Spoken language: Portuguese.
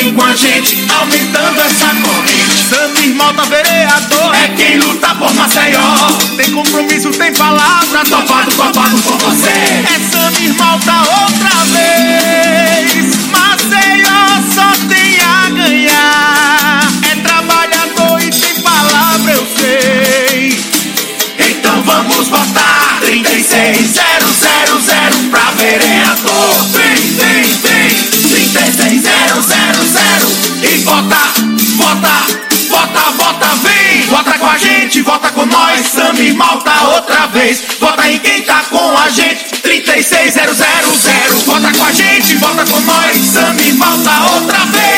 votem com a gente, aumentando essa corrente. Samir Malta, vereador, é quem luta por Maceió. tem compromisso, tem palavra, Topado por você. É Samir Malta outra vez. Maceió só tem a ganhar. É trabalhador e tem palavra, eu sei. Então vamos votar 36000 pra vereador. Vem 36000 e vota, vem. Vota com a gente, vota com nós, Samir Malta outra vez. Vota em quem tá com a gente, 36000. Vota com a gente, vota com nós, Samir Malta outra vez.